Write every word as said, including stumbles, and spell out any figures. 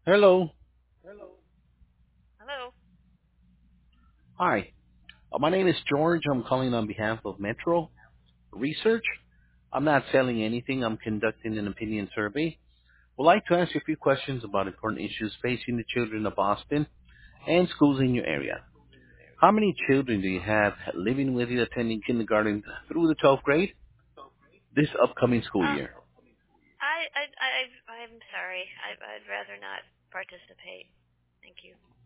Hello. Hello. Hi. Uh, my name is George. I'm calling on behalf of Metro Research. I'm not selling anything. I'm conducting an opinion survey. Would like to ask you a few questions about important issues facing the children of Boston and schools in your area. How many children do you have living with you attending kindergarten through the twelfth grade this upcoming school Uh, year? I, I, I, I'm sorry. I, I'd rather not participate. Thank you.